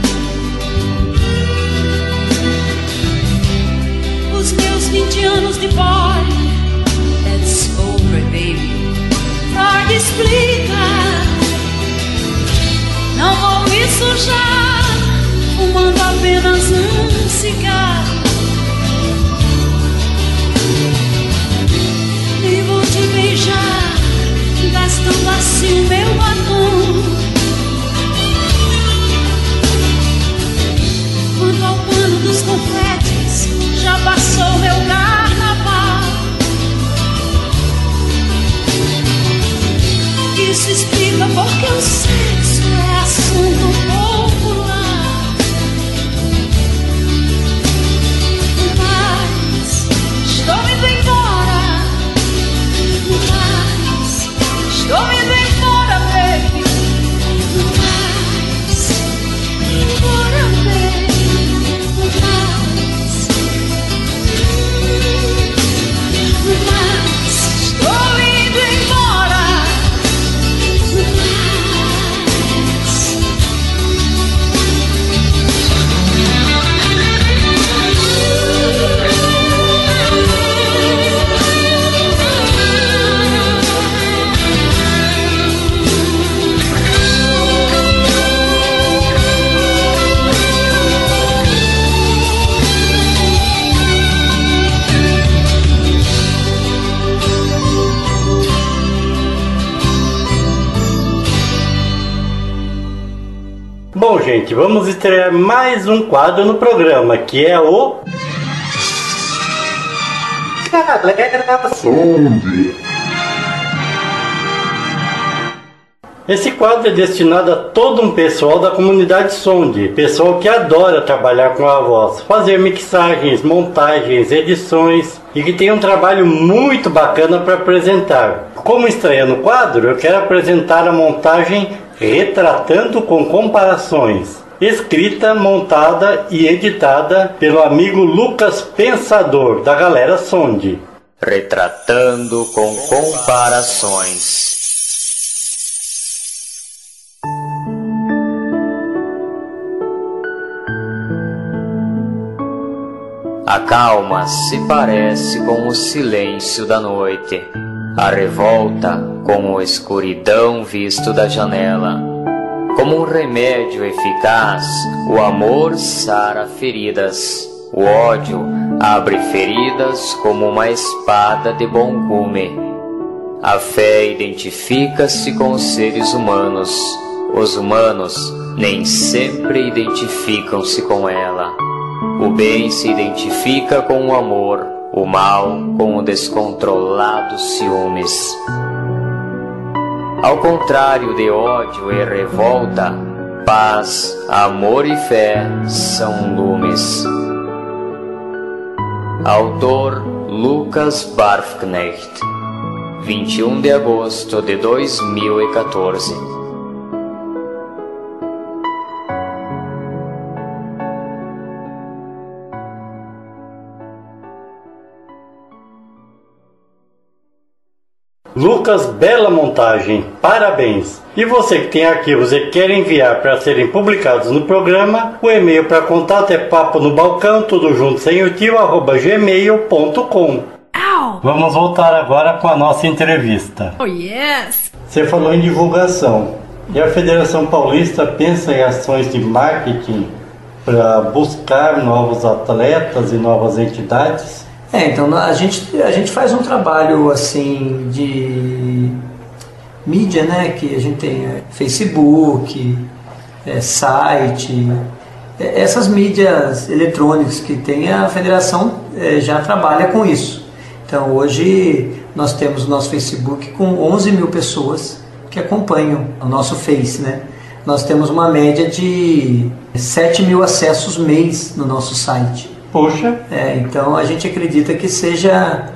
Os meus 20 anos de boy, that's over, baby. Freud explica, não vou me sujar fumando apenas um cigarro. Nem vou te beijar, gastando assim o meu batom. Quanto ao pano dos confetes, já passou meu carnaval. Isso explica porque o sexo é assunto popular. Mas estou indo embora. Mas estou indo embora, baby. Mas Bom, gente, vamos estrear mais um quadro no programa, que é o... Galera Sonde. Esse quadro é destinado a todo um pessoal da comunidade Sonde, pessoal que adora trabalhar com a voz, fazer mixagens, montagens, edições e que tem um trabalho muito bacana para apresentar. Como estreia no quadro, eu quero apresentar a montagem Retratando com Comparações, escrita, montada e editada pelo amigo Lucas Pensador, da galera Sonde. Retratando com Comparações. A calma se parece com o silêncio da noite, a revolta com a escuridão visto da janela. Como um remédio eficaz, o amor sara feridas, o ódio abre feridas como uma espada de bom gume. A fé identifica-se com os seres humanos, os humanos nem sempre identificam-se com ela. O bem se identifica com o amor, o mal com o descontrolado ciúmes. Ao contrário de ódio e revolta, paz, amor e fé são lumes. Autor Lucas Barfknecht, 21 de agosto de 2014. Lucas, bela montagem, parabéns! E você que tem arquivos e quer enviar para serem publicados no programa, o e-mail para contato é paponobalcão, tudo junto sem o tio, @gmail.com. Vamos voltar agora com a nossa entrevista. Oh, yes! Você falou em divulgação. E a Federação Paulista pensa em ações de marketing para buscar novos atletas e novas entidades? Então a gente faz um trabalho assim de mídia, né? Que a gente tem Facebook, site, essas mídias eletrônicas que tem, a federação já trabalha com isso. Então hoje nós temos o nosso Facebook com 11 mil pessoas que acompanham o nosso Face, né? Nós temos uma média de 7 mil acessos mês no nosso site. Poxa! Então a gente acredita que seja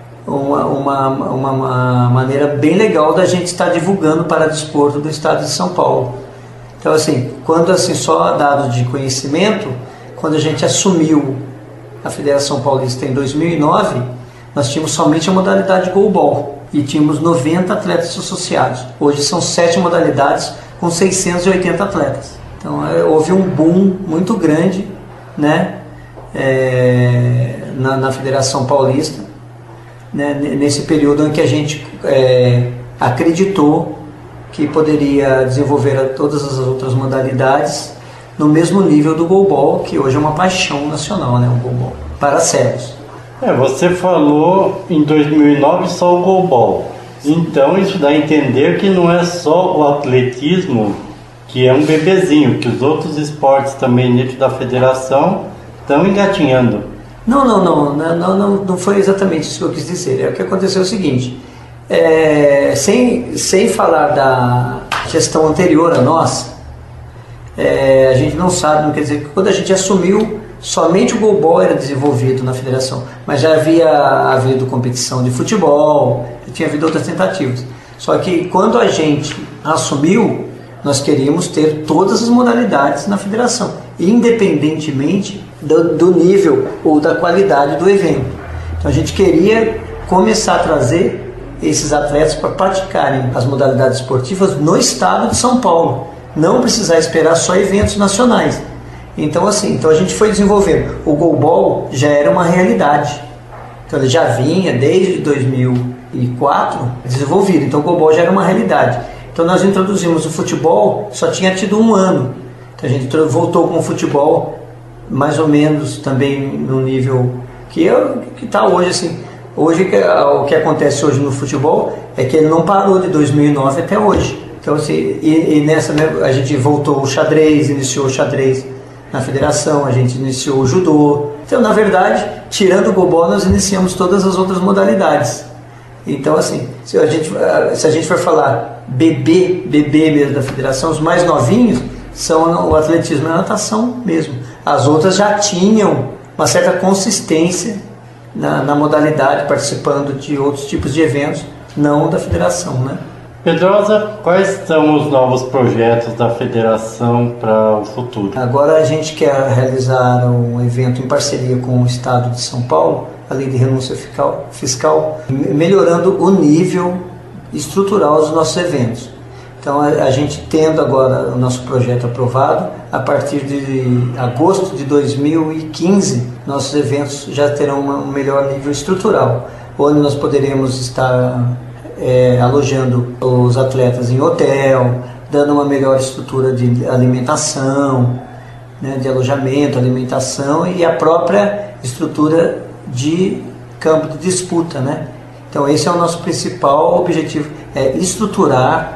uma maneira bem legal da gente estar divulgando para o desporto do estado de São Paulo. Então assim, quando assim, só dados de conhecimento, quando a gente assumiu a Federação Paulista em 2009, nós tínhamos somente a modalidade goalball e tínhamos 90 atletas associados. Hoje são 7 modalidades com 680 atletas. Então houve um boom muito grande, né? Na Federação Paulista, né, nesse período em que a gente acreditou que poderia desenvolver todas as outras modalidades no mesmo nível do goalball, que hoje é uma paixão nacional, né, o goalball, para cegos. Você falou em 2009 só o goalball, então isso dá a entender que não é só o atletismo que é um bebezinho, que os outros esportes também dentro da federação estão engatinhando. Não foi exatamente isso que eu quis dizer. O que aconteceu é o seguinte, sem falar da gestão anterior à nossa, a gente não sabe, não quer dizer que quando a gente assumiu, somente o goalball era desenvolvido na federação, mas já havia havido competição de futebol, já tinha havido outras tentativas. Só que quando a gente assumiu, nós queríamos ter todas as modalidades na federação, independentemente do nível ou da qualidade do evento. Então a gente queria começar a trazer esses atletas para praticarem as modalidades esportivas no estado de São Paulo, não precisar esperar só eventos nacionais. Então a gente foi desenvolvendo. O goalball já era uma realidade, então ele já vinha desde 2004 desenvolvido, então o goalball já era uma realidade. Então nós introduzimos o futebol, só tinha tido um ano, então a gente voltou com o futebol mais ou menos também no nível que está hoje. Assim, hoje o que acontece hoje no futebol é que ele não parou de 2009 até hoje. Então, assim, nessa, né, a gente voltou o xadrez, iniciou o xadrez na federação, a gente iniciou o judô. Então, na verdade, tirando o goalball, nós iniciamos todas as outras modalidades. Então, assim, se a gente for falar bebê mesmo da federação, os mais novinhos são o atletismo e a natação mesmo. As outras já tinham uma certa consistência na modalidade, participando de outros tipos de eventos, não da federação, né? Pedrosa, quais são os novos projetos da federação para o futuro? Agora a gente quer realizar um evento em parceria com o Estado de São Paulo, a Lei de Renúncia Fiscal, melhorando o nível estrutural dos nossos eventos. Então a gente tendo agora o nosso projeto aprovado, a partir de agosto de 2015, nossos eventos já terão um melhor nível estrutural, onde nós poderemos estar alojando os atletas em hotel, dando uma melhor estrutura de alimentação, né, de alojamento, alimentação e a própria estrutura de campo de disputa, né? Então esse é o nosso principal objetivo, é estruturar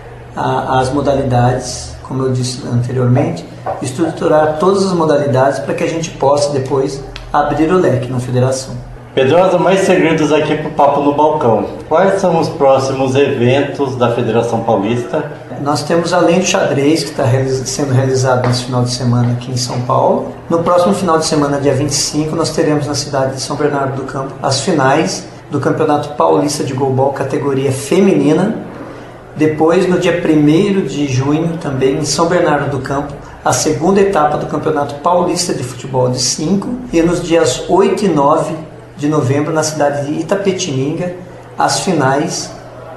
as modalidades, como eu disse anteriormente, estruturar todas as modalidades para que a gente possa depois abrir o leque na federação. Pedrosa, mais segredos aqui para o Papo no Balcão. Quais são os próximos eventos da Federação Paulista? Nós temos, além do xadrez, que está sendo realizado nesse final de semana aqui em São Paulo. No próximo final de semana, dia 25, nós teremos na cidade de São Bernardo do Campo as finais do Campeonato Paulista de Goalball, categoria feminina. Depois, no dia 1º de junho, também em São Bernardo do Campo, a segunda etapa do Campeonato Paulista de Futebol de 5. E nos dias 8 e 9 de novembro, na cidade de Itapetininga, as finais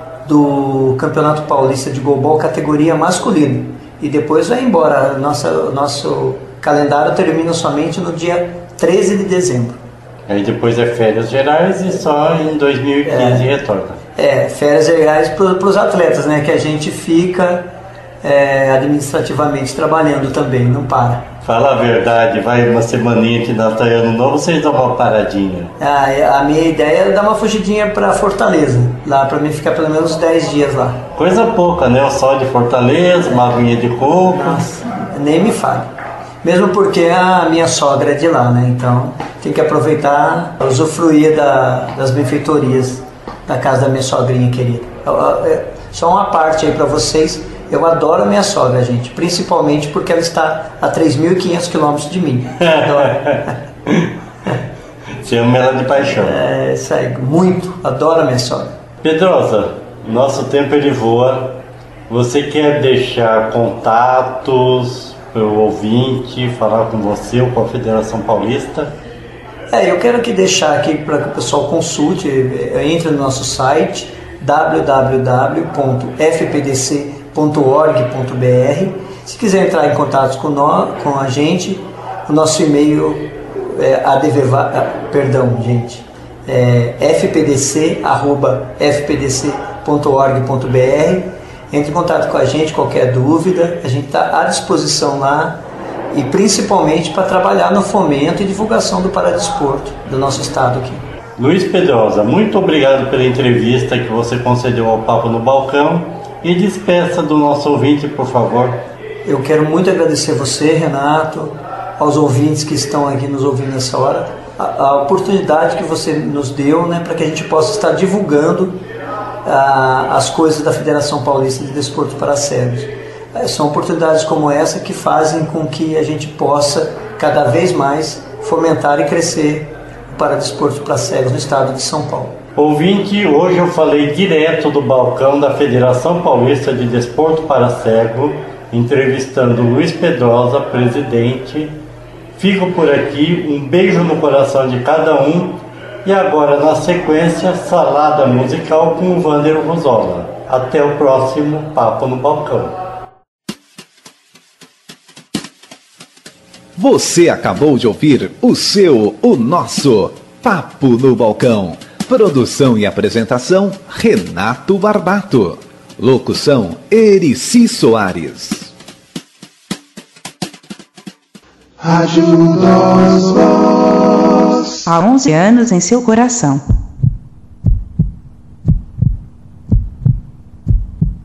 do Campeonato Paulista de Goalball, categoria masculina. E depois vai embora. Nosso calendário termina somente no dia 13 de dezembro. Aí depois é férias gerais e só em 2015 retorna. Férias gerais para os atletas, né? Que a gente fica administrativamente trabalhando também, não para. Fala a verdade, vai uma semaninha que nós tá ano novo, vocês dão uma paradinha. A minha ideia é dar uma fugidinha para Fortaleza, lá para mim ficar pelo menos 10 dias lá. Coisa pouca, né? O sol de Fortaleza, uma aguinha de coco. Nossa, nem me fale. Mesmo porque a minha sogra é de lá, né? Então tem que aproveitar, usufruir das benfeitorias da casa da minha sogrinha querida. Só uma parte aí para vocês. Eu adoro a minha sogra, gente, principalmente porque ela está a 3.500 quilômetros de mim. Adoro. Você ama ela de paixão. Isso aí, muito. Adoro a minha sogra. Pedrosa, nosso tempo ele voa. Você quer deixar contatos para o ouvinte, falar com você ou com a Federação Paulista? Eu quero deixar aqui para que o pessoal consulte, entre no nosso site www.fpdc.org.br. Se quiser entrar em contato com a gente, o nosso e-mail é fpdc@fpdc.org.br. Entre em contato com a gente, qualquer dúvida, a gente está à disposição lá, e principalmente para trabalhar no fomento e divulgação do paradesporto do nosso estado aqui. Luiz Pedrosa, muito obrigado pela entrevista que você concedeu ao Papo no Balcão, e despeça do nosso ouvinte, por favor. Eu quero muito agradecer você, Renato, aos ouvintes que estão aqui nos ouvindo nessa hora, a oportunidade que você nos deu, né, para que a gente possa estar divulgando as coisas da Federação Paulista de Desporto para Cegos. São oportunidades como essa que fazem com que a gente possa cada vez mais fomentar e crescer o paradesporto para cegos no estado de São Paulo. Ouvinte, hoje eu falei direto do balcão da Federação Paulista de Desporto para Cego, entrevistando Luiz Pedrosa, presidente. Fico por aqui, um beijo no coração de cada um, e agora na sequência, salada musical com o Wander Rosola. Até o próximo Papo no Balcão. Você acabou de ouvir o nosso Papo no Balcão. Produção e apresentação, Renato Barbato. Locução, Erici Soares. Rádio Nós Voz. Há 11 anos em seu coração.